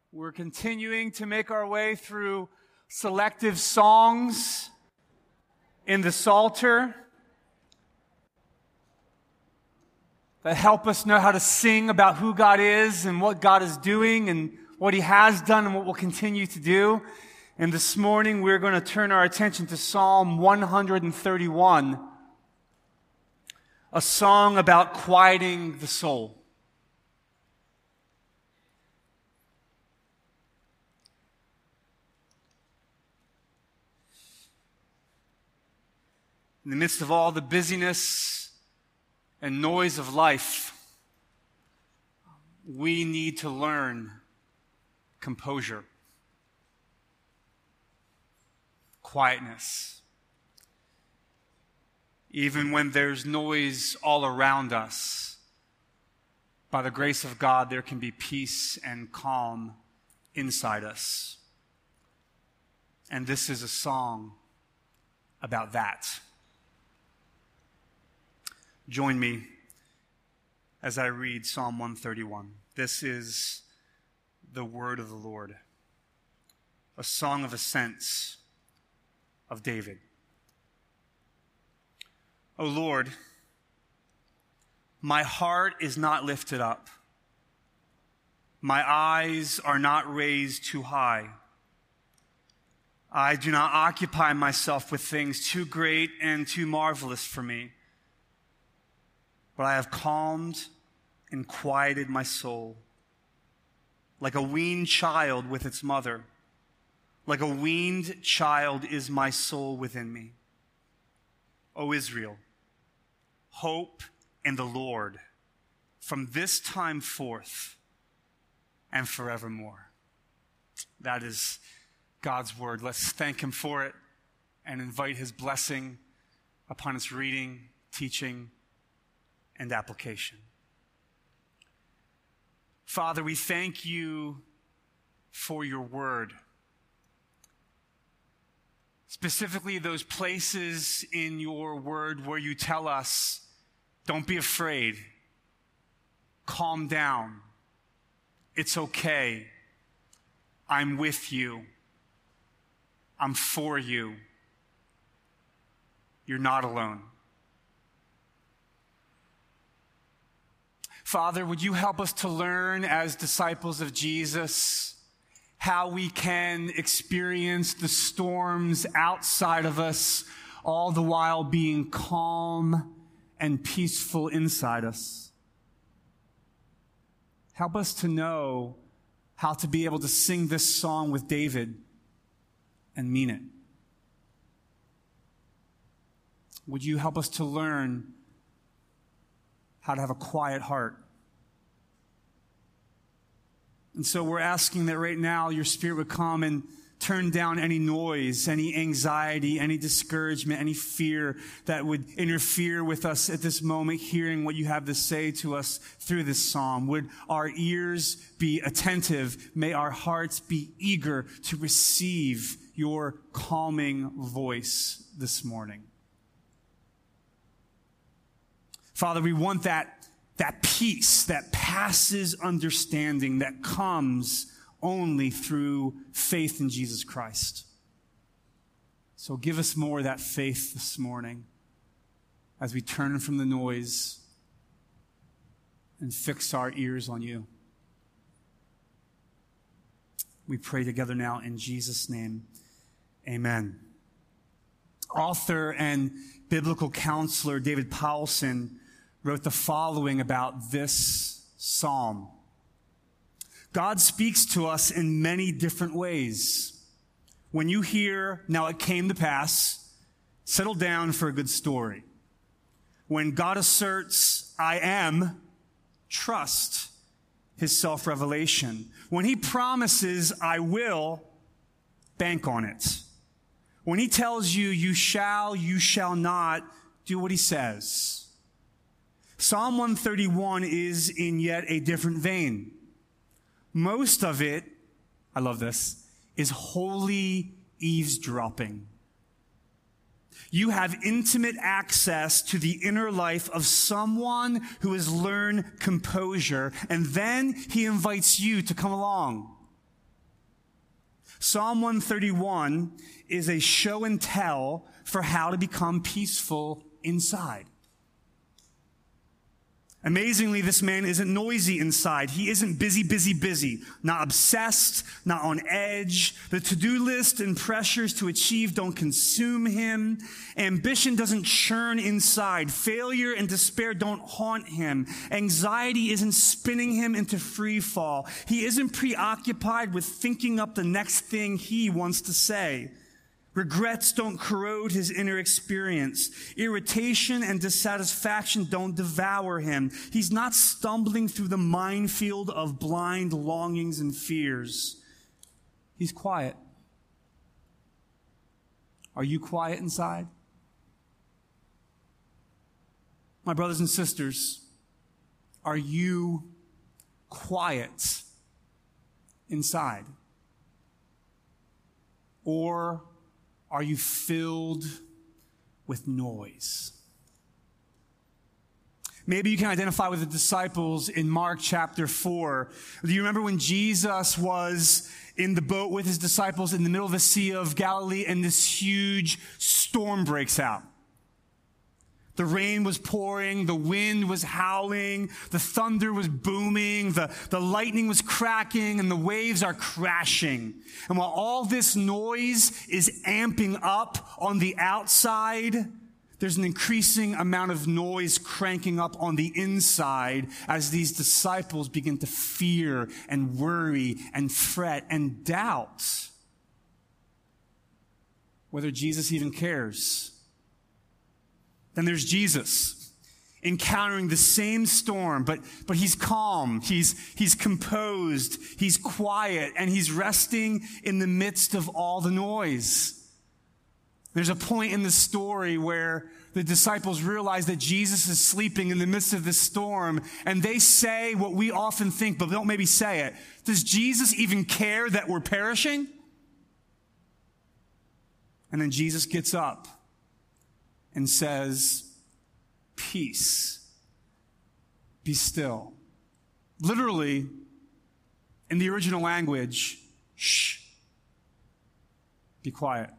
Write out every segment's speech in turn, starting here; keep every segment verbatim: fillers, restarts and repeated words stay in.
We're continuing to make our way through selective songs in the Psalter that help us know how to sing about who God is and what God is doing and what He has done and what we'll continue to do. And this morning we're going to turn our attention to Psalm one thirty-one, a song about quieting the soul. In the midst of all the busyness and noise of life, we need to learn composure, quietness. Even when there's noise all around us, by the grace of God, there can be peace and calm inside us. And this is a song about that. Join me as I read Psalm one thirty-one. This is the word of the Lord, a song of ascents of David. O Lord, my heart is not lifted up. My eyes are not raised too high. I do not occupy myself with things too great and too marvelous for me. But I have calmed and quieted my soul, like a weaned child with its mother. Like a weaned child is my soul within me. O Israel, hope in the Lord from this time forth and forevermore. That is God's word. Let's thank Him for it and invite His blessing upon its reading, teaching, and application. Father, we thank You for Your word. Specifically, those places in Your word where You tell us, don't be afraid. Calm down. It's okay. I'm with you. I'm for you. You're not alone. Father, would You help us to learn as disciples of Jesus how we can experience the storms outside of us, all the while being calm and peaceful inside us. Help us to know how to be able to sing this song with David and mean it. Would You help us to learn how to have a quiet heart? And so we're asking that right now Your Spirit would come and turn down any noise, any anxiety, any discouragement, any fear that would interfere with us at this moment, hearing what You have to say to us through this psalm. Would our ears be attentive? May our hearts be eager to receive Your calming voice this morning. Father, we want that, that peace that passes understanding that comes only through faith in Jesus Christ. So give us more of that faith this morning as we turn from the noise and fix our ears on You. We pray together now in Jesus' name. Amen. Author and biblical counselor David Powlison wrote the following about this psalm. God speaks to us in many different ways. When you hear, now it came to pass, settle down for a good story. When God asserts, I am, trust His self-revelation. When He promises, I will, bank on it. When He tells you, you shall, you shall not, do what He says. Psalm one thirty-one is in yet a different vein. Most of it, I love this, is holy eavesdropping. You have intimate access to the inner life of someone who has learned composure, and then he invites you to come along. Psalm one thirty-one is a show and tell for how to become peaceful inside. Amazingly, this man isn't noisy inside. He isn't busy, busy, busy. Not obsessed, not on edge. The to-do list and pressures to achieve don't consume him. Ambition doesn't churn inside. Failure and despair don't haunt him. Anxiety isn't spinning him into free fall. He isn't preoccupied with thinking up the next thing he wants to say. Regrets don't corrode his inner experience. Irritation and dissatisfaction don't devour him. He's not stumbling through the minefield of blind longings and fears. He's quiet. Are you quiet inside? My brothers and sisters, are you quiet inside? Or are you filled with noise? Maybe you can identify with the disciples in Mark chapter four. Do you remember when Jesus was in the boat with his disciples in the middle of the Sea of Galilee and this huge storm breaks out? The rain was pouring, the wind was howling, the thunder was booming, the, the lightning was cracking, and the waves are crashing. And while all this noise is amping up on the outside, there's an increasing amount of noise cranking up on the inside as these disciples begin to fear and worry and fret and doubt whether Jesus even cares. Then there's Jesus encountering the same storm, but, but he's calm, he's, he's composed, he's quiet, and he's resting in the midst of all the noise. There's a point in the story where the disciples realize that Jesus is sleeping in the midst of the storm, and they say what we often think, but don't maybe say it. Does Jesus even care that we're perishing? And then Jesus gets up and says, peace, be still. Literally, in the original language, shh, be quiet.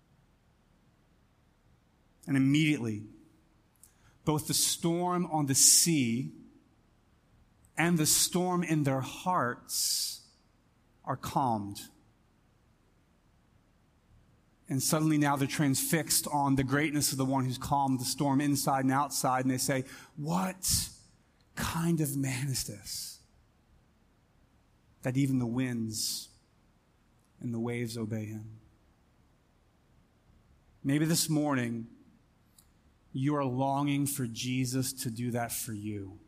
And immediately, both the storm on the sea and the storm in their hearts are calmed. And suddenly now they're transfixed on the greatness of the one who's calmed the storm inside and outside. And they say, what kind of man is this? That even the winds and the waves obey him. Maybe this morning you are longing for Jesus to do that for you.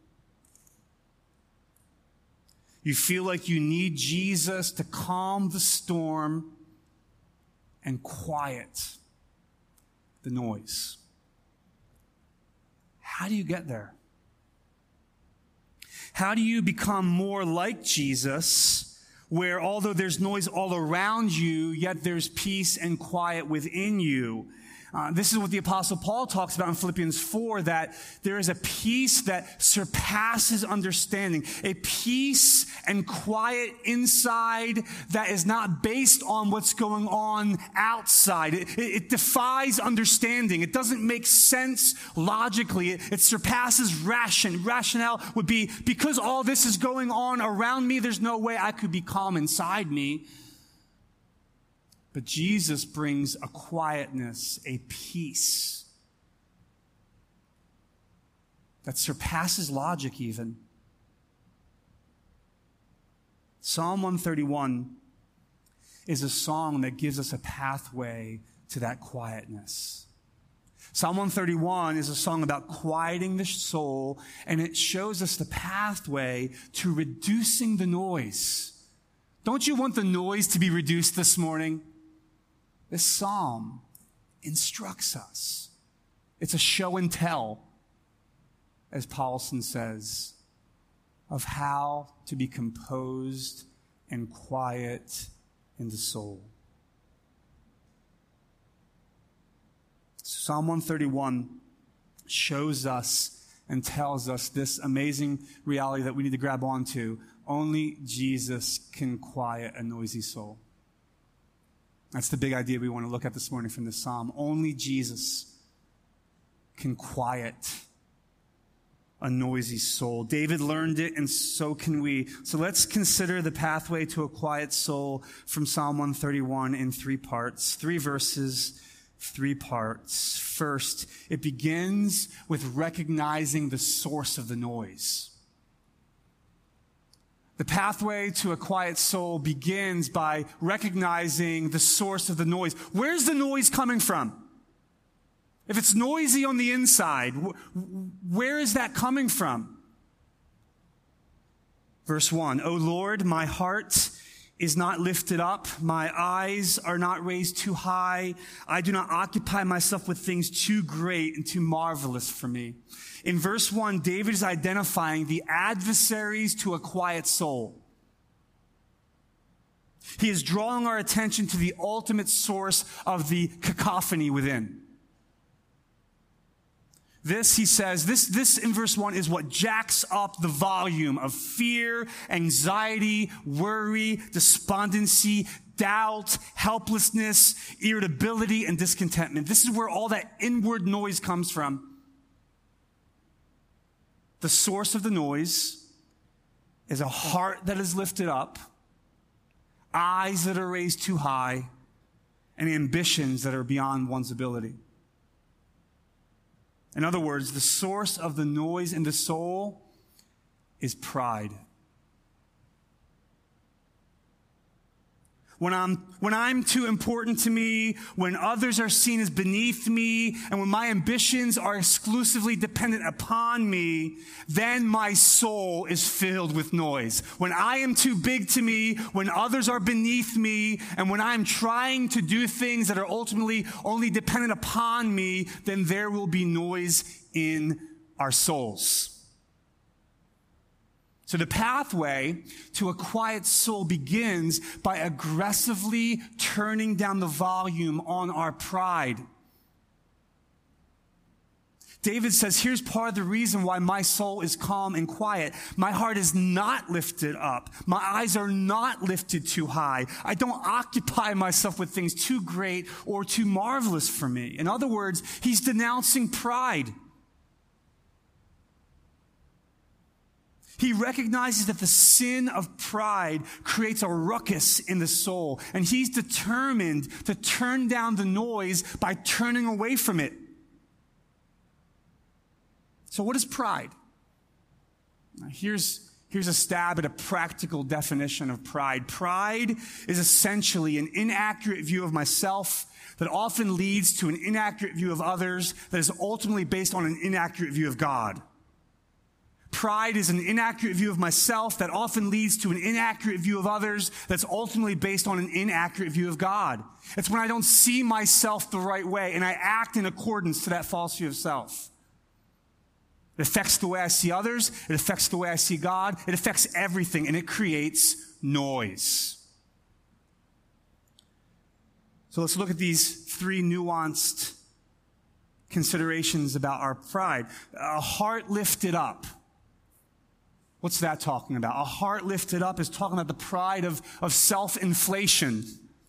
You feel like you need Jesus to calm the storm and quiet the noise. How do you get there? How do you become more like Jesus, where although there's noise all around you, yet there's peace and quiet within you? Uh, this is what the Apostle Paul talks about in Philippians four, that there is a peace that surpasses understanding, a peace and quiet inside that is not based on what's going on outside. It, it, it defies understanding. It doesn't make sense logically. It, it surpasses ration. Rationale would be, because all this is going on around me, there's no way I could be calm inside me. But Jesus brings a quietness, a peace that surpasses logic even. Psalm one thirty-one is a song that gives us a pathway to that quietness. Psalm one thirty-one is a song about quieting the soul, and it shows us the pathway to reducing the noise. Don't you want the noise to be reduced this morning? This psalm instructs us. It's a show and tell, as Paulson says, of how to be composed and quiet in the soul. Psalm one thirty-one shows us and tells us this amazing reality that we need to grab onto. Only Jesus can quiet a noisy soul. That's the big idea we want to look at this morning from this psalm. Only Jesus can quiet a noisy soul. David learned it, and so can we. So let's consider the pathway to a quiet soul from Psalm one thirty-one in three parts, three verses, three parts. First, it begins with recognizing the source of the noise. The pathway to a quiet soul begins by recognizing the source of the noise. Where's the noise coming from? If it's noisy on the inside, wh- where is that coming from? Verse one, O Lord, my heart is not lifted up. My eyes are not raised too high. I do not occupy myself with things too great and too marvelous for me. In verse one, David is identifying the adversaries to a quiet soul. He is drawing our attention to the ultimate source of the cacophony within. This, he says, this, this in verse one is what jacks up the volume of fear, anxiety, worry, despondency, doubt, helplessness, irritability, and discontentment. This is where all that inward noise comes from. The source of the noise is a heart that is lifted up, eyes that are raised too high, and ambitions that are beyond one's ability. In other words, the source of the noise in the soul is pride. When I'm, when I'm too important to me, when others are seen as beneath me, and when my ambitions are exclusively dependent upon me, then my soul is filled with noise. When I am too big to me, when others are beneath me, and when I'm trying to do things that are ultimately only dependent upon me, then there will be noise in our souls. So the pathway to a quiet soul begins by aggressively turning down the volume on our pride. David says, here's part of the reason why my soul is calm and quiet. My heart is not lifted up. My eyes are not lifted too high. I don't occupy myself with things too great or too marvelous for me. In other words, he's denouncing pride. He recognizes that the sin of pride creates a ruckus in the soul, and he's determined to turn down the noise by turning away from it. So what is pride? Now here's, here's a stab at a practical definition of pride. Pride is essentially an inaccurate view of myself that often leads to an inaccurate view of others that is ultimately based on an inaccurate view of God. Pride is an inaccurate view of myself that often leads to an inaccurate view of others that's ultimately based on an inaccurate view of God. It's when I don't see myself the right way and I act in accordance to that false view of self. It affects the way I see others. It affects the way I see God. It affects everything, and it creates noise. So let's look at these three nuanced considerations about our pride. A heart lifted up. What's that talking about? A heart lifted up is talking about the pride of, of self-inflation.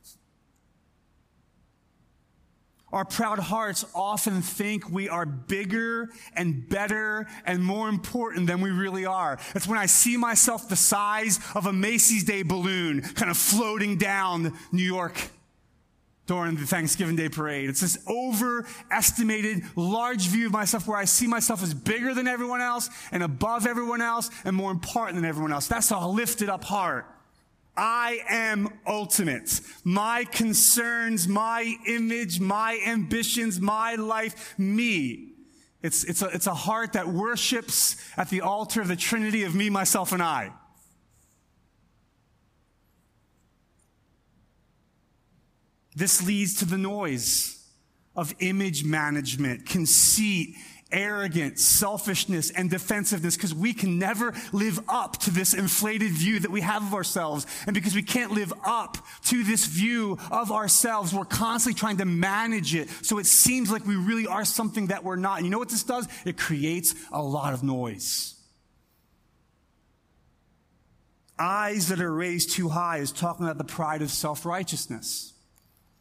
Our proud hearts often think we are bigger and better and more important than we really are. It's when I see myself the size of a Macy's Day balloon kind of floating down New York during the Thanksgiving Day parade. It's this overestimated, large view of myself where I see myself as bigger than everyone else and above everyone else and more important than everyone else. That's a lifted up heart. I am ultimate. My concerns, my image, my ambitions, my life, me. It's, it's, a, it's a heart that worships at the altar of the Trinity of me, myself, and I. This leads to the noise of image management, conceit, arrogance, selfishness, and defensiveness, because we can never live up to this inflated view that we have of ourselves. And because we can't live up to this view of ourselves, we're constantly trying to manage it so it seems like we really are something that we're not. And you know what this does? It creates a lot of noise. Eyes that are raised too high is talking about the pride of self-righteousness.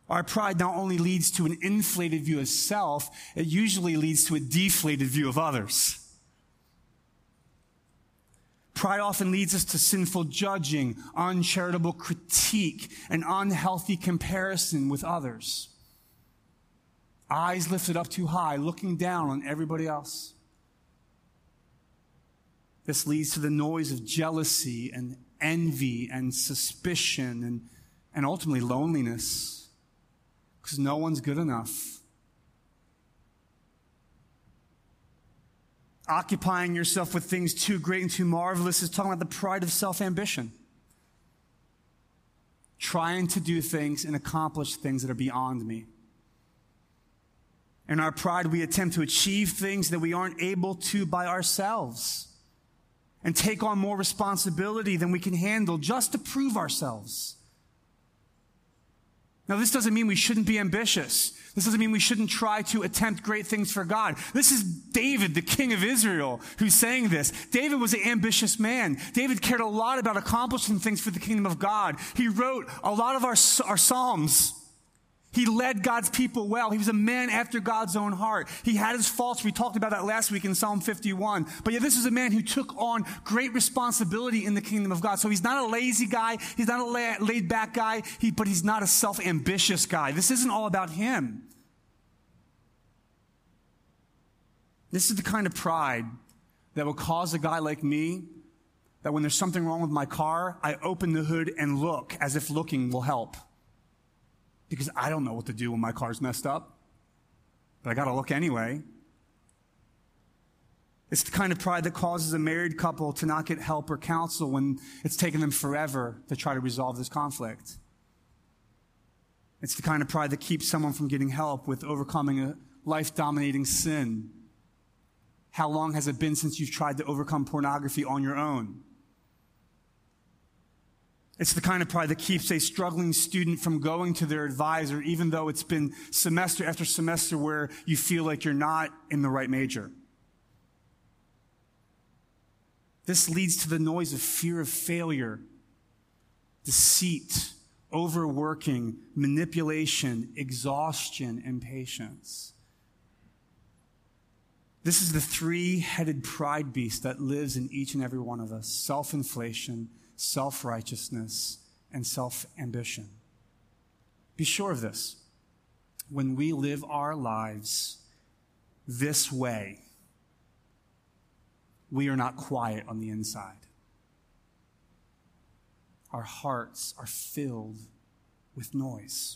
Our pride not only leads to an inflated view of self, it usually leads to a deflated view of others. Pride often leads us to sinful judging, uncharitable critique, and unhealthy comparison with others. Eyes lifted up too high, looking down on everybody else. This leads to the noise of jealousy and envy and suspicion and, and ultimately loneliness, because no one's good enough. Occupying yourself with things too great and too marvelous is talking about the pride of self-ambition. Trying to do things and accomplish things that are beyond me. In our pride, we attempt to achieve things that we aren't able to by ourselves and take on more responsibility than we can handle just to prove ourselves. Now, this doesn't mean we shouldn't be ambitious. This doesn't mean we shouldn't try to attempt great things for God. This is David, the king of Israel, who's saying this. David was an ambitious man. David cared a lot about accomplishing things for the kingdom of God. He wrote a lot of our, our Psalms. He led God's people well. He was a man after God's own heart. He had his faults. We talked about that last week in Psalm fifty-one. But yet this is a man who took on great responsibility in the kingdom of God. So he's not a lazy guy. He's not a laid-back guy. He, but he's not a self-ambitious guy. This isn't all about him. This is the kind of pride that will cause a guy like me that when there's something wrong with my car, I open the hood and look as if looking will help. Because I don't know what to do when my car's messed up. But I got to look anyway. It's the kind of pride that causes a married couple to not get help or counsel when it's taken them forever to try to resolve this conflict. It's the kind of pride that keeps someone from getting help with overcoming a life-dominating sin. How long has it been since you've tried to overcome pornography on your own? It's the kind of pride that keeps a struggling student from going to their advisor, even though it's been semester after semester where you feel like you're not in the right major. This leads to the noise of fear of failure, deceit, overworking, manipulation, exhaustion, and patience. This is the three-headed pride beast that lives in each and every one of us: self-inflation, self-righteousness, and self-ambition. Be sure of this. When we live our lives this way, we are not quiet on the inside. Our hearts are filled with noise.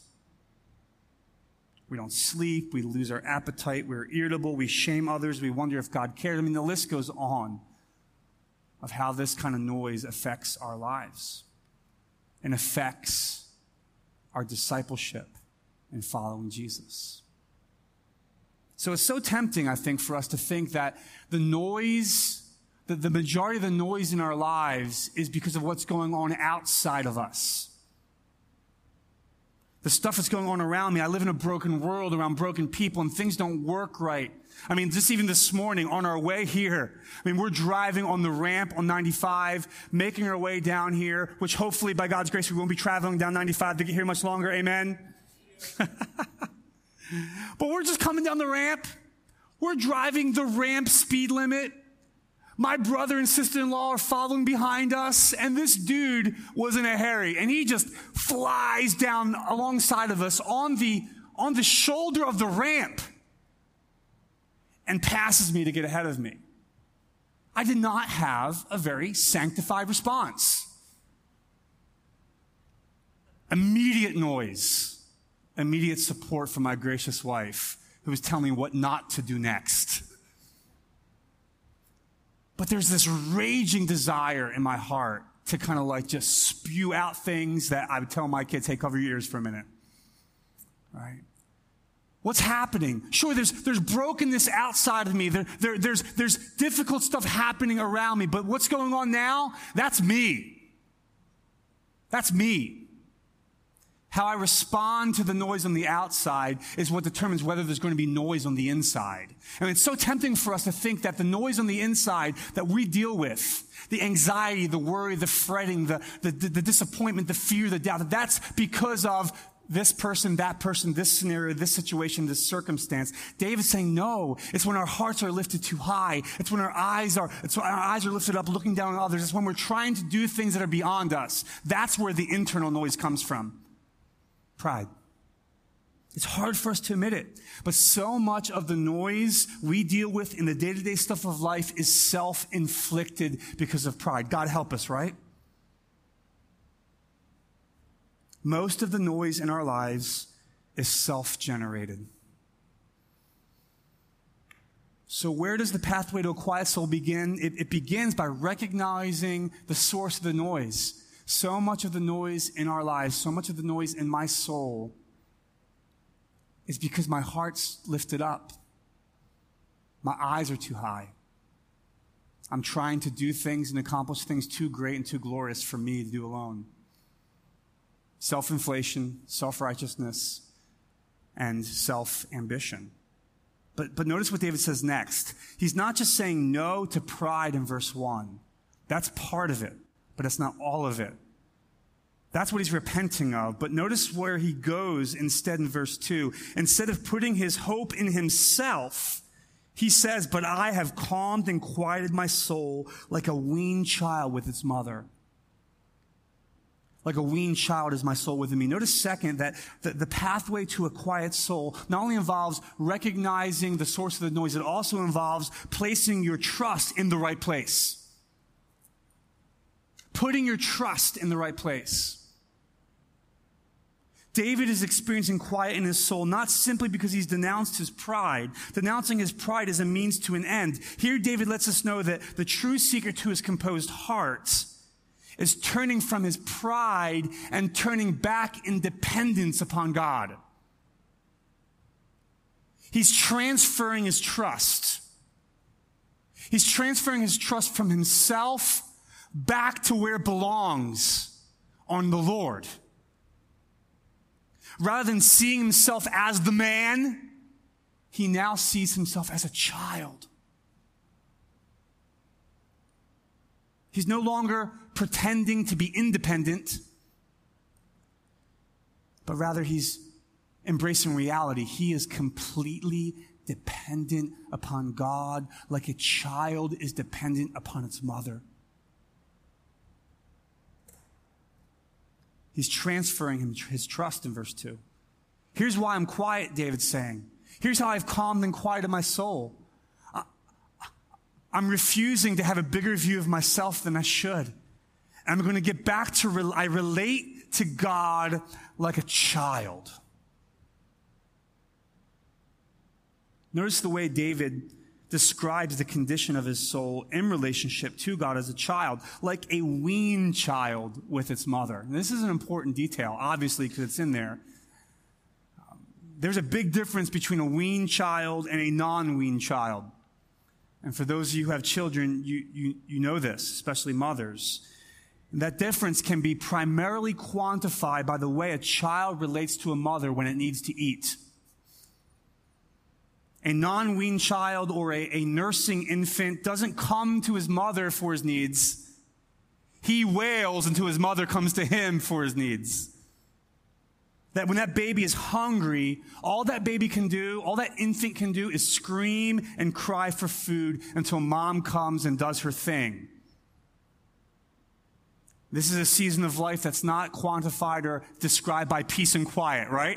We don't sleep. We lose our appetite. We're irritable. We shame others. We wonder if God cares. I mean, the list goes on of how this kind of noise affects our lives and affects our discipleship in following Jesus. So it's so tempting, I think, for us to think that the noise, that the majority of the noise in our lives is because of what's going on outside of us. The stuff that's going on around me. I live in a broken world around broken people, and things don't work right. I mean, just even this morning on our way here, I mean, we're driving on the ramp on ninety-five, making our way down here, which hopefully by God's grace, we won't be traveling down ninety-five to get here much longer. Amen. But we're just coming down the ramp. We're driving the ramp speed limit. My brother and sister-in-law are following behind us, and this dude was in a hurry, and he just flies down alongside of us on the, on the shoulder of the ramp and passes me to get ahead of me. I did not have a very sanctified response. Immediate noise, immediate support from my gracious wife, who was telling me what not to do next. But there's this raging desire in my heart to kind of like just spew out things that I would tell my kids, hey, cover your ears for a minute. Right? What's happening? Sure, there's, there's brokenness outside of me. There, there, there's, there's difficult stuff happening around me. But what's going on now? That's me. That's me. How I respond to the noise on the outside is what determines whether there's going to be noise on the inside. And it's so tempting for us to think that the noise on the inside that we deal with, the anxiety, the worry, the fretting, the, the, the disappointment, the fear, the doubt, that that's because of this person, that person, this scenario, this situation, this circumstance. David's saying, no, it's when our hearts are lifted too high. It's when our eyes are, it's when our eyes are lifted up looking down on others. It's when we're trying to do things that are beyond us. That's where the internal noise comes from. Pride. It's hard for us to admit it, but so much of the noise we deal with in the day-to-day stuff of life is self-inflicted because of pride. God help us, right? Most of the noise in our lives is self-generated. So where does the pathway to a quiet soul begin? It, it begins by recognizing the source of the noise. So much of the noise in our lives, so much of the noise in my soul is because my heart's lifted up. My eyes are too high. I'm trying to do things and accomplish things too great and too glorious for me to do alone. Self-inflation, self-righteousness, and self-ambition. But, but notice what David says next. He's not just saying no to pride in verse one. That's part of it, but that's not all of it. That's what he's repenting of. But notice where he goes instead in verse two. Instead of putting his hope in himself, he says, but I have calmed and quieted my soul like a weaned child with its mother. Like a weaned child is my soul within me. Notice second that the, the pathway to a quiet soul not only involves recognizing the source of the noise, it also involves placing your trust in the right place. Putting your trust in the right place. David is experiencing quiet in his soul, not simply because he's denounced his pride. Denouncing his pride is a means to an end. Here, David lets us know that the true secret to his composed heart is turning from his pride and turning back in dependence upon God. He's transferring his trust. He's transferring his trust from himself back to where it belongs, on the Lord. Rather than seeing himself as the man, he now sees himself as a child. He's no longer pretending to be independent, but rather he's embracing reality. He is completely dependent upon God, like a child is dependent upon its mother. He's transferring him his trust in verse two. Here's why I'm quiet, David's saying. Here's how I've calmed and quieted my soul. I, I'm refusing to have a bigger view of myself than I should. I'm going to get back to, re- I relate to God like a child. Notice the way David describes the condition of his soul in relationship to God as a child, like a weaned child with its mother. And this is an important detail, obviously, because it's in there. Um, there's a big difference between a weaned child and a non-weaned child. And for those of you who have children, you, you, you know this, especially mothers. And that difference can be primarily quantified by the way a child relates to a mother when it needs to eat. A non-weaned child or a, a nursing infant doesn't come to his mother for his needs. He wails until his mother comes to him for his needs. That when that baby is hungry, all that baby can do, all that infant can do is scream and cry for food until mom comes and does her thing. This is a season of life that's not quantified or described by peace and quiet, right?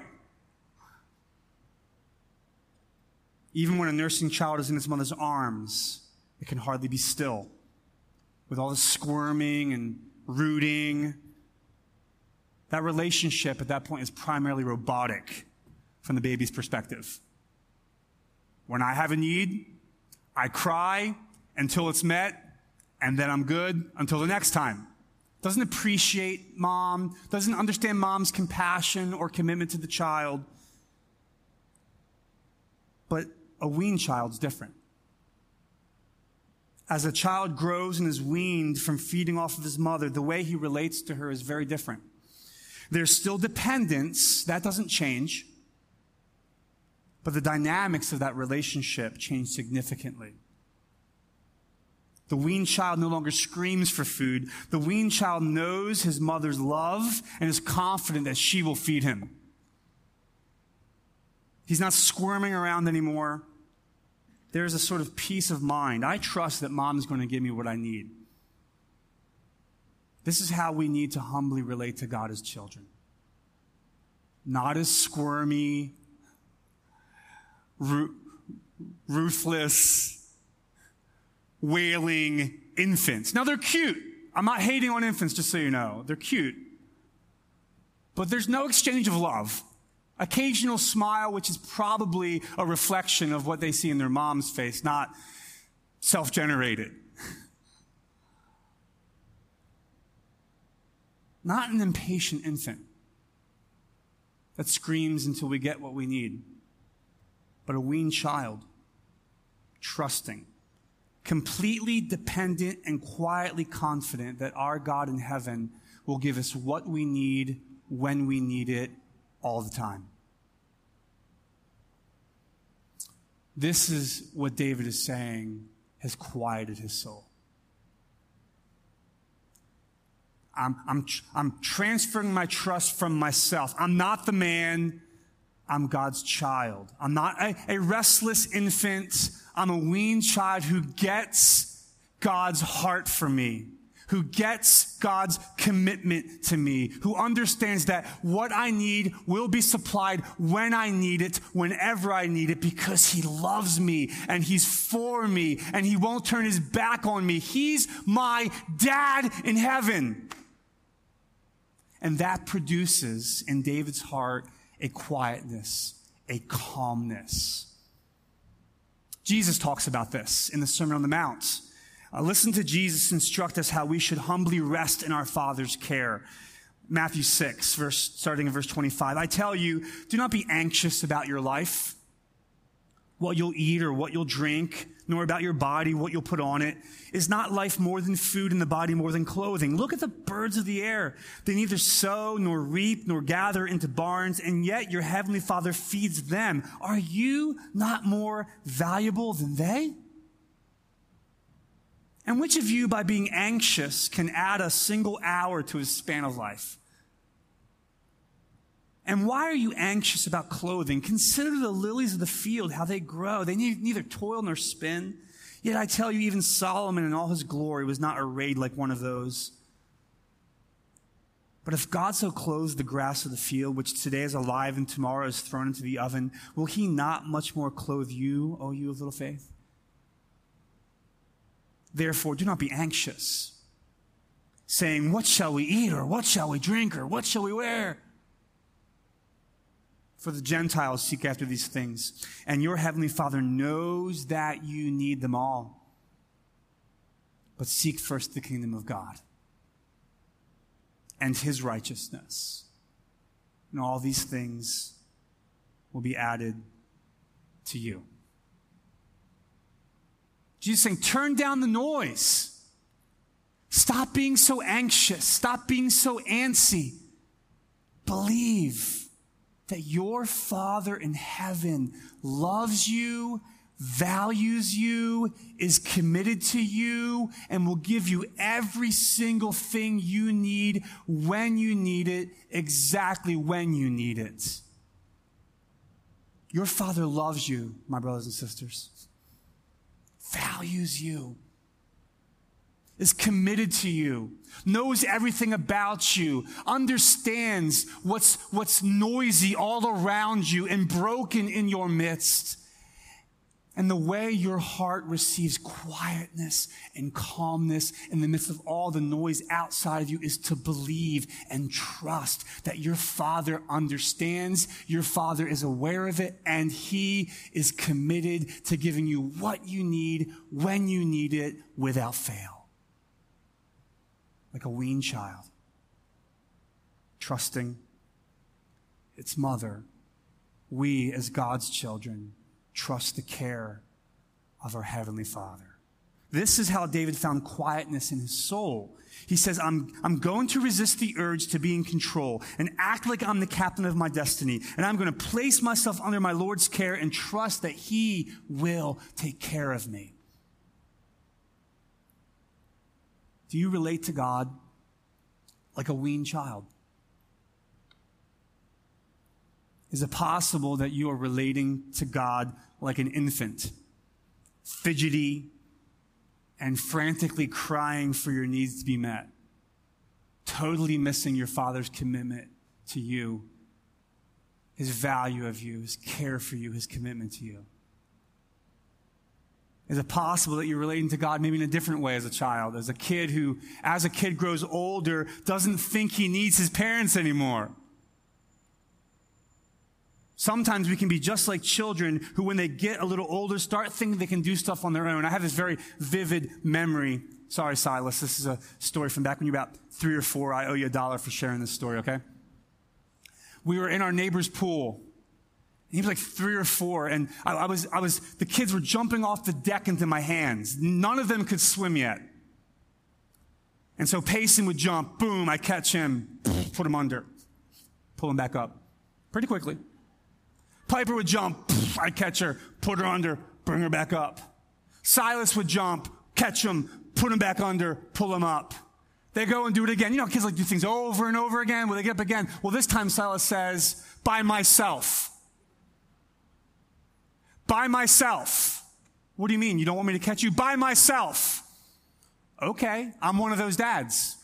Even when a nursing child is in its mother's arms, it can hardly be still. With all the squirming and rooting, that relationship at that point is primarily robotic from the baby's perspective. When I have a need, I cry until it's met, and then I'm good until the next time. Doesn't appreciate mom, doesn't understand mom's compassion or commitment to the child. But a weaned child's different. As a child grows and is weaned from feeding off of his mother, the way he relates to her is very different. There's still dependence. That doesn't change. But the dynamics of that relationship change significantly. The weaned child no longer screams for food. The weaned child knows his mother's love and is confident that she will feed him. He's not squirming around anymore. There's a sort of peace of mind. I trust that mom is going to give me what I need. This is how we need to humbly relate to God as children. Not as squirmy, ru- ruthless, wailing infants. Now, they're cute. I'm not hating on infants, just so you know. They're cute. But there's no exchange of love. Occasional smile, which is probably a reflection of what they see in their mom's face, not self-generated. Not an impatient infant that screams until we get what we need, but a weaned child, trusting, completely dependent and quietly confident that our God in heaven will give us what we need when we need it all the time. This is what David is saying has quieted his soul. I'm, I'm, I'm transferring my trust from myself. I'm not the man. I'm God's child. I'm not a, a restless infant. I'm a weaned child who gets God's heart for me, who gets God's commitment to me, who understands that what I need will be supplied when I need it, whenever I need it, because he loves me and he's for me and he won't turn his back on me. He's my dad in heaven. And that produces in David's heart a quietness, a calmness. Jesus talks about this in the Sermon on the Mount. Uh, listen to Jesus instruct us how we should humbly rest in our Father's care. Matthew six, verse, starting in verse twenty-five. I tell you, do not be anxious about your life, what you'll eat or what you'll drink, nor about your body, what you'll put on it. Is not life more than food and the body more than clothing? Look at the birds of the air. They neither sow nor reap nor gather into barns, and yet your heavenly Father feeds them. Are you not more valuable than they? And which of you, by being anxious, can add a single hour to his span of life? And why are you anxious about clothing? Consider the lilies of the field, how they grow. They need neither toil nor spin. Yet I tell you, even Solomon in all his glory was not arrayed like one of those. But if God so clothes the grass of the field, which today is alive and tomorrow is thrown into the oven, will he not much more clothe you, O you of little faith? Therefore, do not be anxious, saying, what shall we eat, or what shall we drink, or what shall we wear? For the Gentiles seek after these things, and your heavenly Father knows that you need them all. But seek first the kingdom of God and his righteousness, and all these things will be added to you. Jesus is saying, turn down the noise. Stop being so anxious. Stop being so antsy. Believe that your Father in heaven loves you, values you, is committed to you, and will give you every single thing you need when you need it, exactly when you need it. Your Father loves you, my brothers and sisters. Values you, is committed to you, knows everything about you, understands what's, what's noisy all around you and broken in your midst. And the way your heart receives quietness and calmness in the midst of all the noise outside of you is to believe and trust that your Father understands, your Father is aware of it, and he is committed to giving you what you need when you need it without fail. Like a weaned child, trusting its mother, we as God's children trust the care of our Heavenly Father. This is how David found quietness in his soul. He says, I'm, I'm going to resist the urge to be in control and act like I'm the captain of my destiny. And I'm going to place myself under my Lord's care and trust that he will take care of me. Do you relate to God like a weaned child? Is it possible that you are relating to God like an infant, fidgety and frantically crying for your needs to be met, totally missing your Father's commitment to you, his value of you, his care for you, his commitment to you? Is it possible that you're relating to God maybe in a different way as a child, as a kid who, as a kid grows older, doesn't think he needs his parents anymore? Sometimes we can be just like children who, when they get a little older, start thinking they can do stuff on their own. I have this very vivid memory. Sorry, Silas, this is a story from back when you were about three or four. I owe you a dollar for sharing this story, okay? We were in our neighbor's pool. He was like three or four, and I, I was, I was, the kids were jumping off the deck into my hands. None of them could swim yet. And so Payson would jump, boom, I catch him, put him under, pull him back up pretty quickly. Piper would jump, I catch her, put her under, bring her back up. Silas would jump, catch him, put him back under, pull him up. They go and do it again. You know, kids like to do things over and over again. Well, they get up again. Well, this time Silas says, by myself. By myself. What do you mean? You don't want me to catch you? By myself. Okay, I'm one of those dads.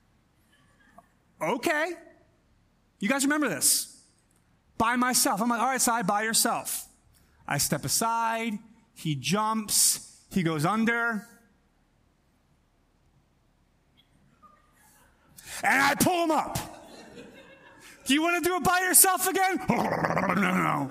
Okay. You guys remember this? By myself. I'm like, all right, Si, by yourself. I step aside. He jumps. He goes under. And I pull him up. Do you want to do it by yourself again? No, no.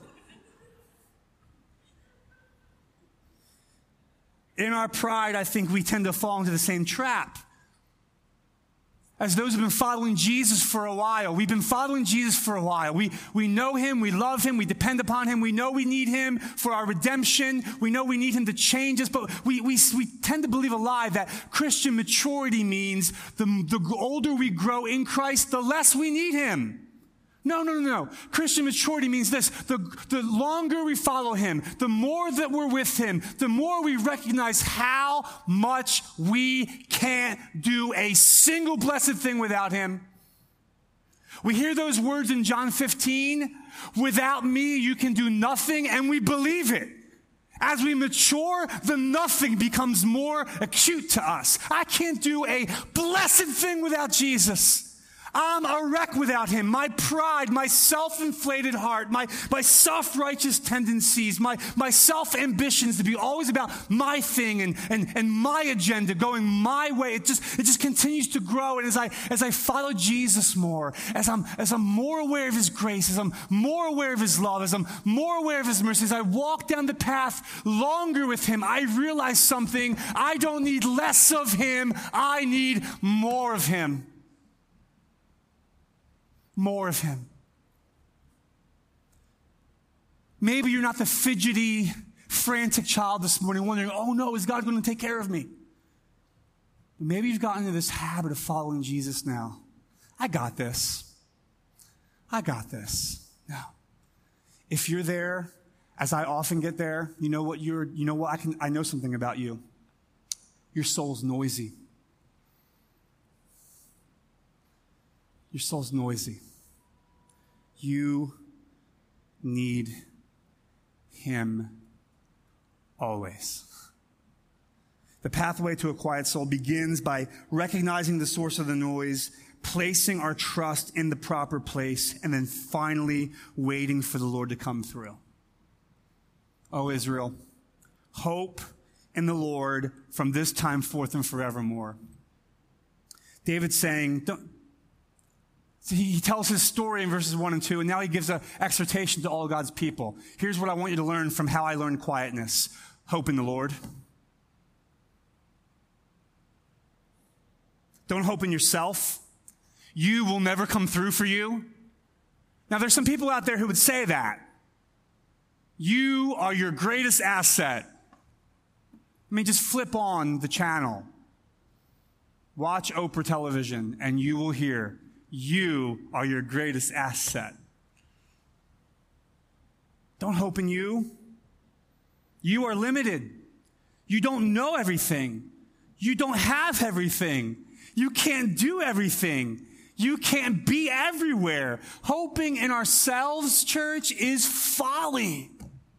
In our pride, I think we tend to fall into the same trap. As those who have been following Jesus for a while, we've been following Jesus for a while. We, we know him, we love him, we depend upon him, we know we need him for our redemption, we know we need him to change us, but we, we, we tend to believe a lie that Christian maturity means the, the older we grow in Christ, the less we need him. No, no, no, no. Christian maturity means this. The, the longer we follow him, the more that we're with him, the more we recognize how much we can't do a single blessed thing without him. We hear those words in John fifteen, without me you can do nothing, and we believe it. As we mature, the nothing becomes more acute to us. I can't do a blessed thing without Jesus. I'm a wreck without him. My pride, my self-inflated heart, my, my self-righteous tendencies, my, my self-ambitions to be always about my thing and, and, and my agenda going my way. It just, it just continues to grow. And as I, as I follow Jesus more, as I'm, as I'm more aware of his grace, as I'm more aware of his love, as I'm more aware of his mercy, as I walk down the path longer with him, I realize something. I don't need less of him. I need more of him. More of him. Maybe you're not the fidgety, frantic child this morning wondering, oh no, is God going to take care of me? But maybe you've gotten into this habit of following Jesus now. I got this. I got this. No. If you're there, as I often get there, you know what you're, you know what, I can, I know something about you. Your soul's noisy. Your soul's noisy. You need him always. The pathway to a quiet soul begins by recognizing the source of the noise, placing our trust in the proper place, and then finally waiting for the Lord to come through. O Israel, hope in the Lord from this time forth and forevermore. David's saying, don't, he tells his story in verses one and two, and now he gives an exhortation to all God's people. Here's what I want you to learn from how I learned quietness. Hope in the Lord. Don't hope in yourself. You will never come through for you. Now, there's some people out there who would say that. You are your greatest asset. I mean, just flip on the channel. Watch Oprah television, and you will hear, you are your greatest asset. Don't hope in you. You are limited. You don't know everything. You don't have everything. You can't do everything. You can't be everywhere. Hoping in ourselves, church, is folly.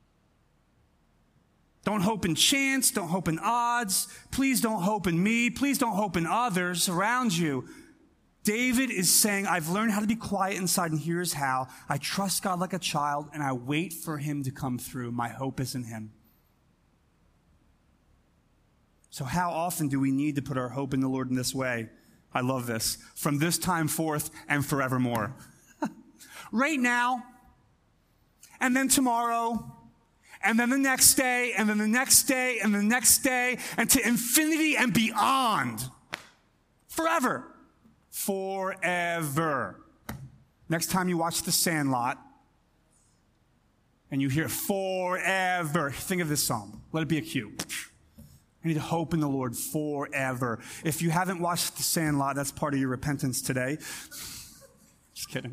Don't hope in chance. Don't hope in odds. Please don't hope in me. Please don't hope in others around you. David is saying, I've learned how to be quiet inside, and here's how. I trust God like a child, and I wait for him to come through. My hope is in him. So how often do we need to put our hope in the Lord in this way? I love this. From this time forth and forevermore. Right now, and then tomorrow, and then the next day, and then the next day, and the next day, and to infinity and beyond. Forever. Forever. Next time you watch The Sandlot, and you hear forever, think of this psalm. Let it be a cue. I need to hope in the Lord forever. If you haven't watched The Sandlot, that's part of your repentance today. Just kidding.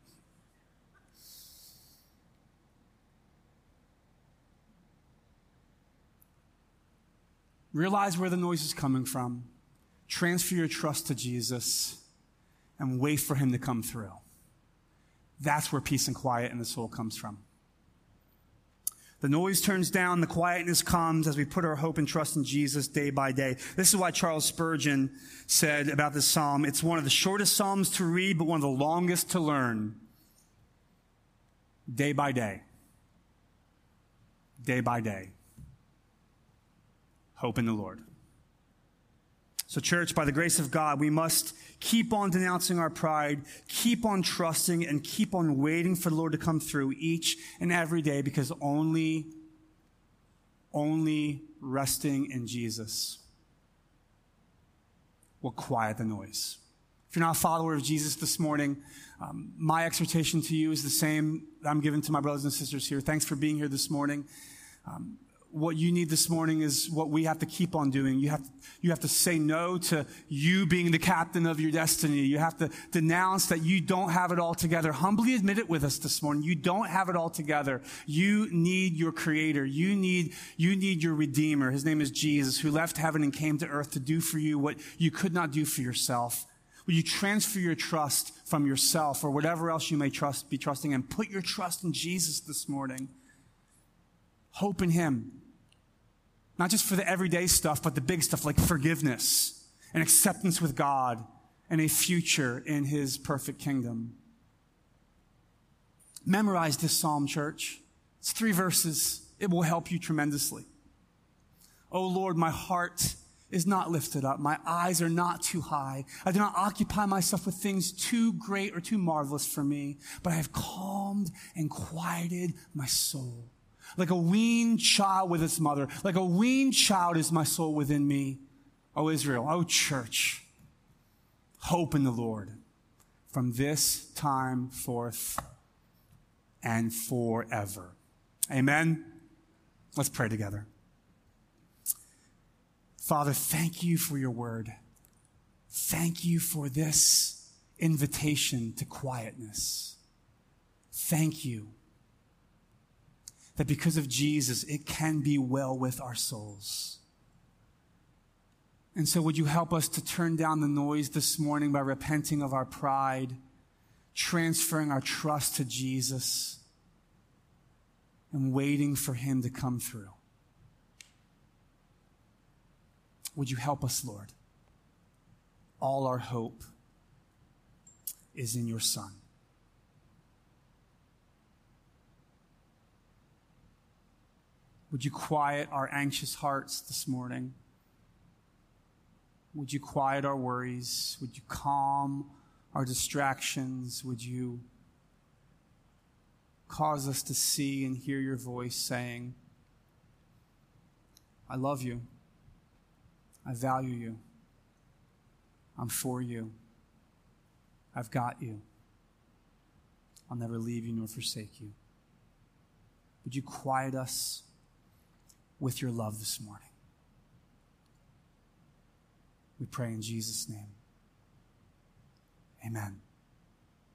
Realize where the noise is coming from. Transfer your trust to Jesus and wait for him to come through. That's where peace and quiet in the soul comes from. The noise turns down, the quietness comes as we put our hope and trust in Jesus day by day. This is why Charles Spurgeon said about this psalm, it's one of the shortest psalms to read, but one of the longest to learn. Day by day. Day by day. Hope in the Lord. So church, by the grace of God, we must keep on denouncing our pride, keep on trusting, and keep on waiting for the Lord to come through each and every day, because only, only resting in Jesus will quiet the noise. If you're not a follower of Jesus this morning, um, my exhortation to you is the same that I'm giving to my brothers and sisters here. Thanks for being here this morning. Um, What you need this morning is what we have to keep on doing. You have to, you have to say no to you being the captain of your destiny. You have to denounce that you don't have it all together. Humbly admit it with us this morning. You don't have it all together. You need your Creator. You need, you need your Redeemer. His name is Jesus, who left heaven and came to earth to do for you what you could not do for yourself. Will you transfer your trust from yourself or whatever else you may trust, be trusting in? Put your trust in Jesus this morning. Hope in him. Not just for the everyday stuff, but the big stuff like forgiveness and acceptance with God and a future in his perfect kingdom. Memorize this psalm, church. It's three verses. It will help you tremendously. Oh Lord, my heart is not lifted up. My eyes are not too high. I do not occupy myself with things too great or too marvelous for me, but I have calmed and quieted my soul. Like a weaned child with its mother. Like a weaned child is my soul within me. O Israel, O church, hope in the Lord from this time forth and forever. Amen? Let's pray together. Father, thank you for your word. Thank you for this invitation to quietness. Thank you that because of Jesus, it can be well with our souls. And so would you help us to turn down the noise this morning by repenting of our pride, transferring our trust to Jesus, and waiting for him to come through. Would you help us, Lord? All our hope is in your Son. Would you quiet our anxious hearts this morning? Would you quiet our worries? Would you calm our distractions? Would you cause us to see and hear your voice saying, I love you. I value you. I'm for you. I've got you. I'll never leave you nor forsake you. Would you quiet us with your love this morning? We pray in Jesus' name. Amen.